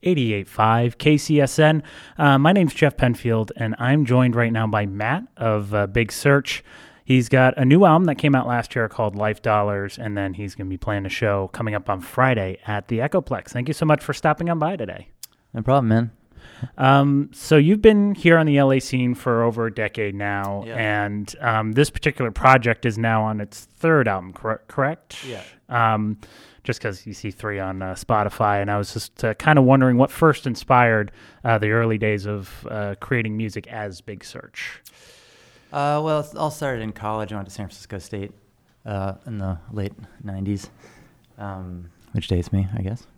88.5 KCSN. My name's Jeff Penfield, and I'm joined right now by Matt of Big Search. He's got a new album that came out last year called Life Dollars, and then he's going to be playing a show coming up on Friday at the Echoplex. Thank you so much for stopping on by today. No problem, man. So you've been here on the LA scene for over a decade now, and this particular project is now on its third album, correct? Yeah. Just because you see 3 on Spotify, and I was just kind of wondering what first inspired the early days of creating music as Big Search. Well, it all started in college. I went to San Francisco State in the late 90s, which dates me, I guess.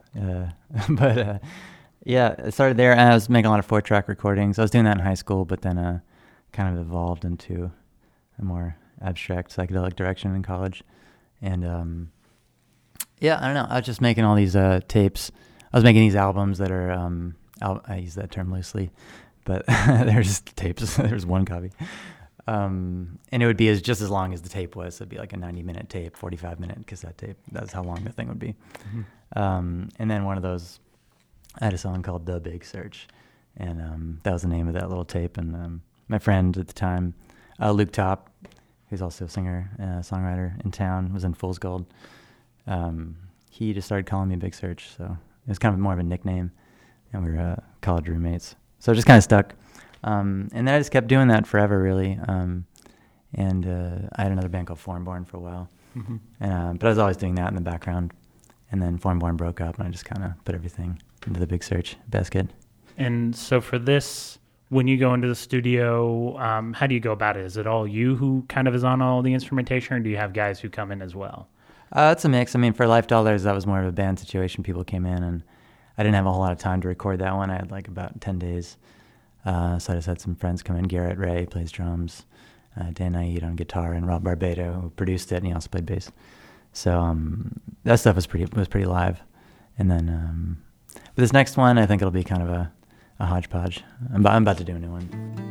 Yeah, it started there, and I was making a lot of 4-track recordings. I was doing that in high school, but then kind of evolved into a more abstract psychedelic direction in college. And I don't know. I was just making all these tapes. I was making these albums that are, I use that term loosely, but they're just tapes. There's one copy. And it would be just as long as the tape was. So it'd be like a 90-minute tape, 45-minute cassette tape. That's how long the thing would be. Mm-hmm. And then one of those, I had a song called The Big Search, and that was the name of that little tape. And my friend at the time, Luke Top, who's also a singer, songwriter in town, was in Fool's Gold. He just started calling me Big Search, so it was kind of more of a nickname, and we were college roommates. So it just kind of stuck. And then I just kept doing that forever, really. And I had another band called Formborn for a while, but I was always doing that in the background. And then Formborn broke up, and I just kind of put everything into the Big Search basket. And so for this, when you go into the studio, how do you go about it? Is it all you who kind of is on all the instrumentation, or do you have guys who come in as well? It's a mix. I mean, for Life Dollars, that was more of a band situation. People came in, and I didn't have a whole lot of time to record that one. I had like about 10 days. So I just had some friends come in. Garrett Ray plays drums, Dan Naid on guitar, and Rob Barbado, who produced it, and he also played bass. So that stuff was pretty live. And then but this next one, I think it'll be kind of a hodgepodge. I'm about to do a new one.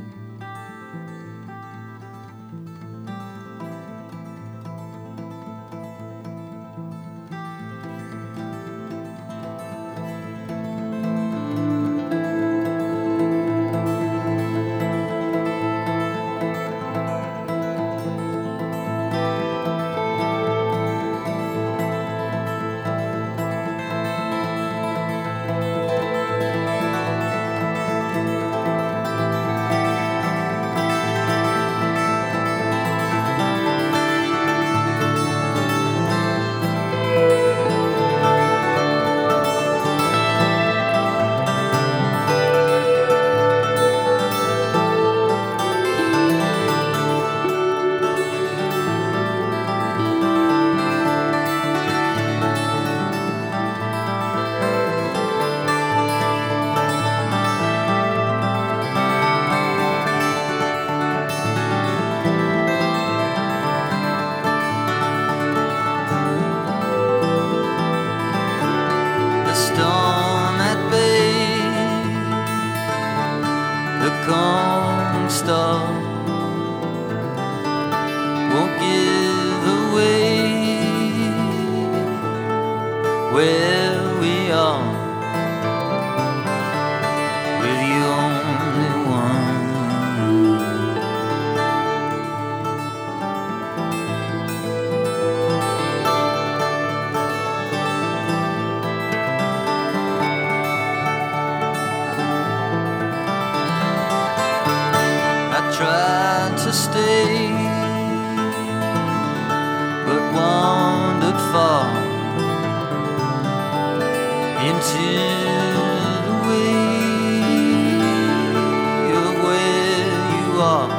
Tried to stay, but wandered far into the way of where you are.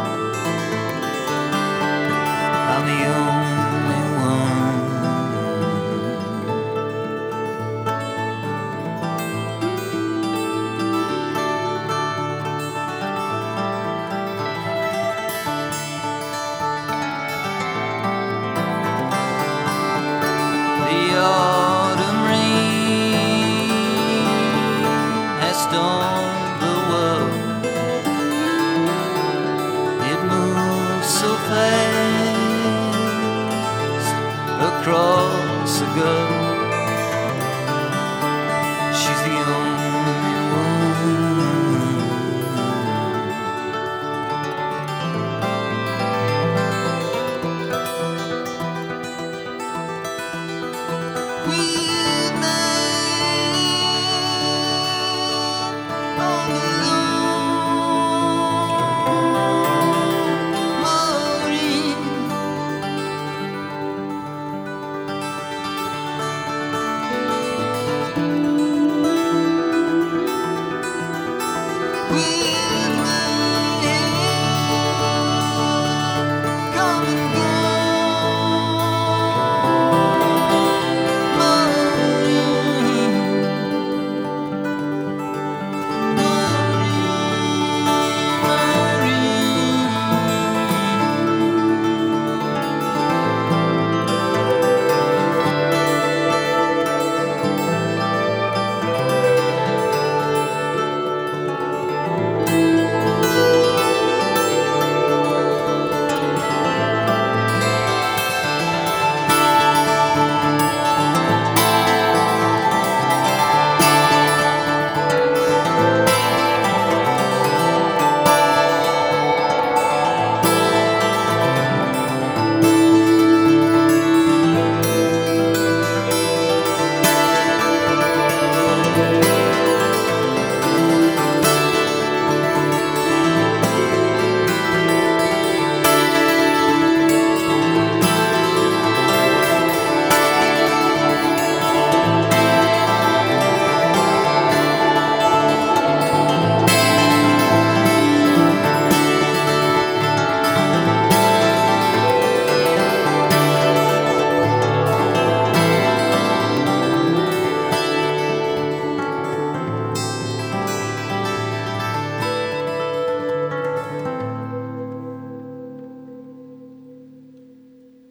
I'm the only one. Autumn rain has stoned the world. It moves so fast across the gulf. She's the only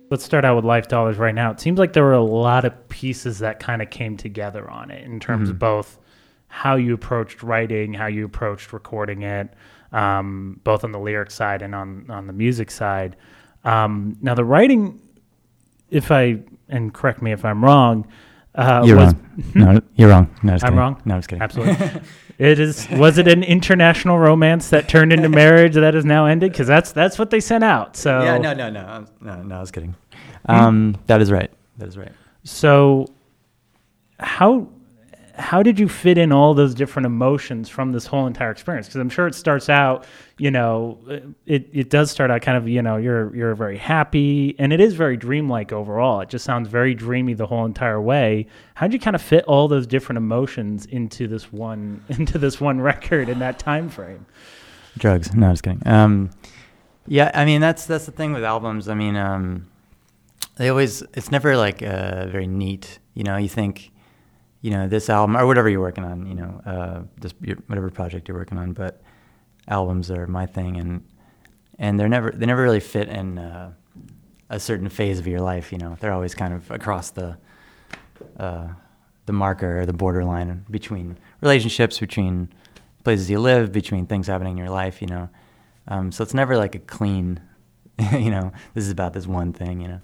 Let's start out with Life Dollars right now. It seems like there were a lot of pieces that kind of came together on it in terms of both how you approached writing, how you approached recording it, both on the lyric side and on the music side. Now, the writing, and correct me if I'm wrong, You're wrong. No, you're wrong. No, just I'm kidding. wrong? No, I'm just kidding. Absolutely. Was it an international romance that turned into marriage that has now ended? Because that's what they sent out. So Yeah, no, I was kidding. That is right. So how did you fit in all those different emotions from this whole entire experience? Because I'm sure it starts out, it does start out kind of, you're very happy, and it is very dreamlike overall. It just sounds very dreamy the whole entire way. How did you kind of fit all those different emotions into this one record in that time frame? Drugs. No, just kidding. Yeah, I mean that's the thing with albums. I mean, it's never like very neat. You think, this album or whatever you're working on, whatever project you're working on, but albums are my thing, and they never really fit in a certain phase of your life. They're always kind of across the marker or the borderline between relationships, between places you live, between things happening in your life. So it's never like a clean, this is about this one thing.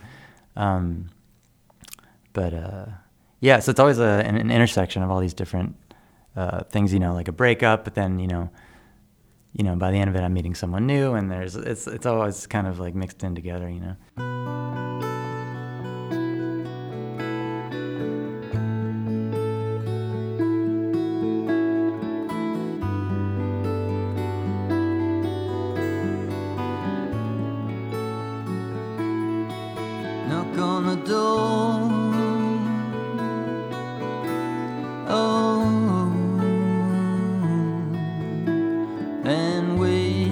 Yeah, so it's always an intersection of all these different things, like a breakup, but then, by the end of it, I'm meeting someone new, and it's always kind of like mixed in together, Knock on the door. Oh, and wait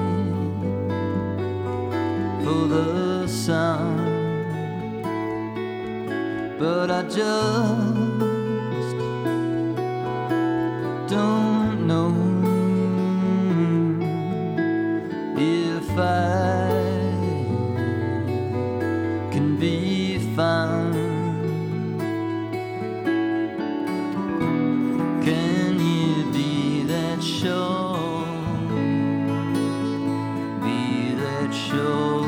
for the sound, but I just don't know if I can be found. Can you be that sure? Be that sure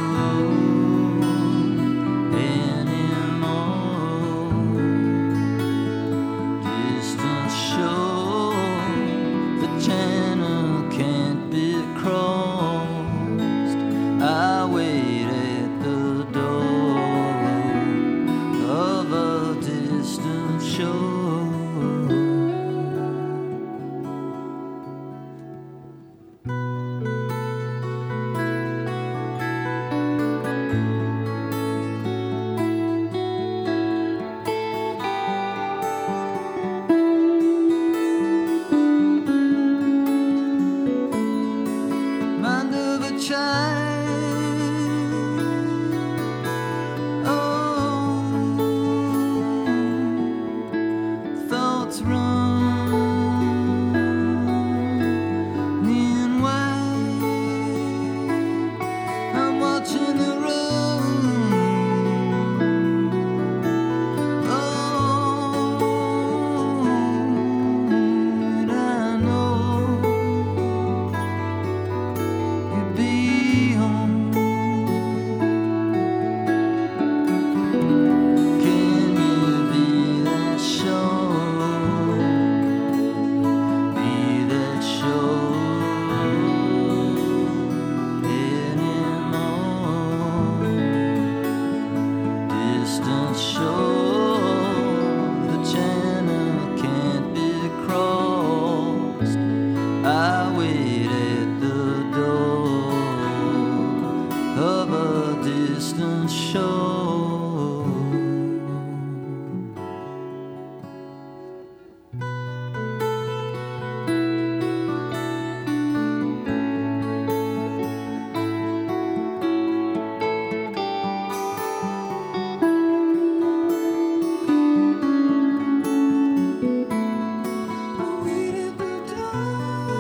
anymore? Distance sure, the channel can't be crossed. I wait at the door of a distant shore. Mind of a child. Oh, thoughts running wild. I'm watching the road. Oh, and I know you'd be home. Can you be that sure? Be that sure anymore? Distant shore, the channel can't be crossed. I wait at the door of a distant shore. I wait at the door.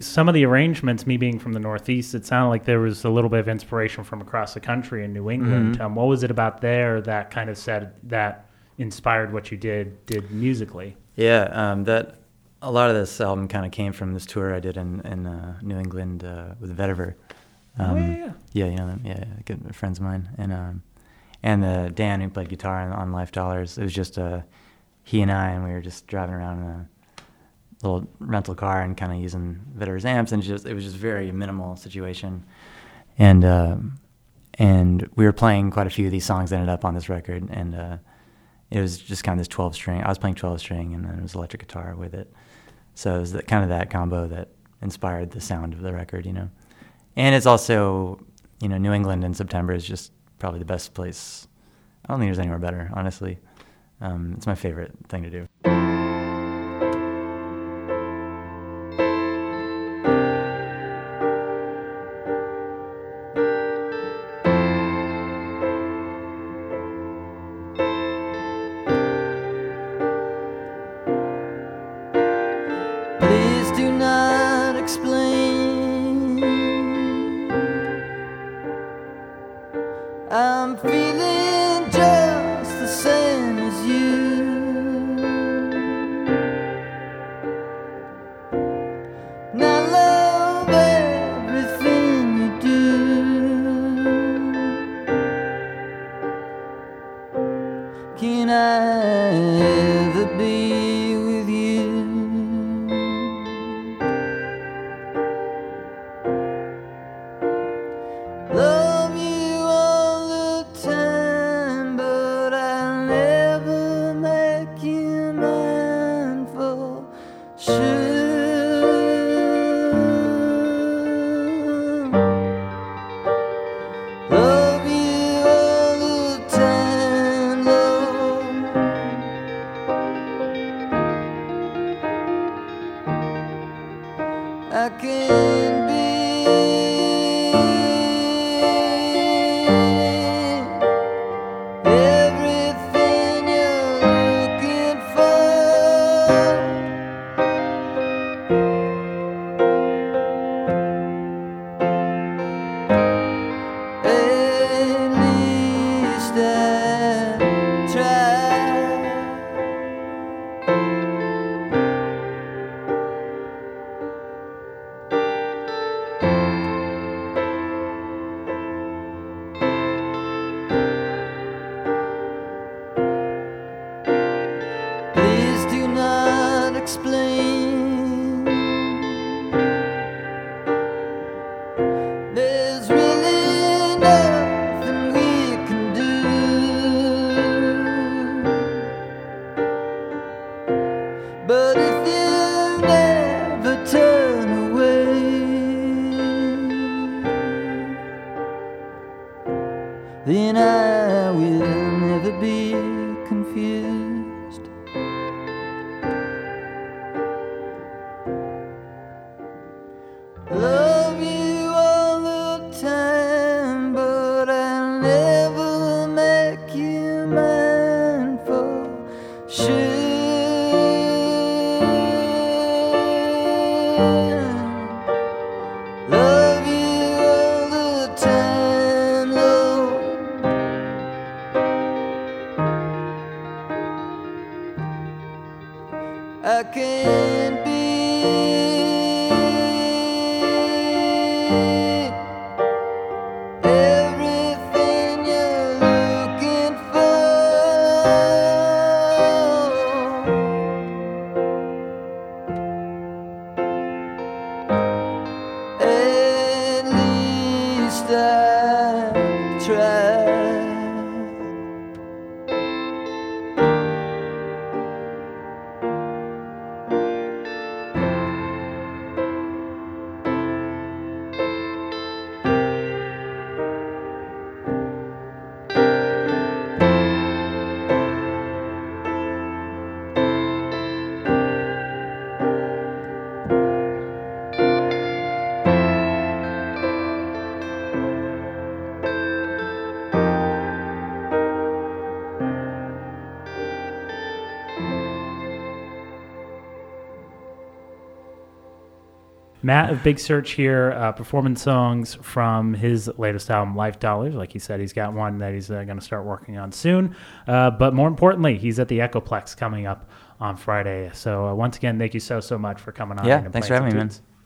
some of the arrangements, me being from the Northeast, it sounded like there was a little bit of inspiration from across the country in New England. Mm-hmm. What was it about there that kind of said that inspired what you did musically? Yeah, that a lot of this album kind of came from this tour I did in New England with Vetiver. Yeah. Yeah, you know them. Yeah, good friends of mine, and Dan who played guitar on Life Dollars. It was just he and I, and we were just driving around in a little rental car and kind of using Vetiver's amps, and it was just a very minimal situation, and we were playing quite a few of these songs that ended up on this record, and it was just kind of this 12-string. I was playing 12-string, and then it was electric guitar with it. So it was kind of that combo that inspired the sound of the record, you know. And it's also, you know, New England in September is just probably the best place. I don't think there's anywhere better, honestly. It's my favorite thing to do. Please do not explain. I'm feeling just the same as you. And I love everything you do. Can I ever be with you? Love you all the time, but I'll never make you mine for sure. Love you all the time, Lord. I can't be everything you're looking for. At least I tried. Please do not explain. There's really nothing we can do. But if you never turn away, then I will never be confused. Love you all the time, but I'll never make you mine for sure. Love you all the time, Lord. I can't be everything you're looking for. At least I tried. Matt of Big Search here, performing songs from his latest album, Life Dollars. Like he said, he's got one that he's going to start working on soon. But more importantly, he's at the Echoplex coming up on Friday. So once again, thank you so much for coming on. Yeah, and thanks for playing having some me, man. tunes.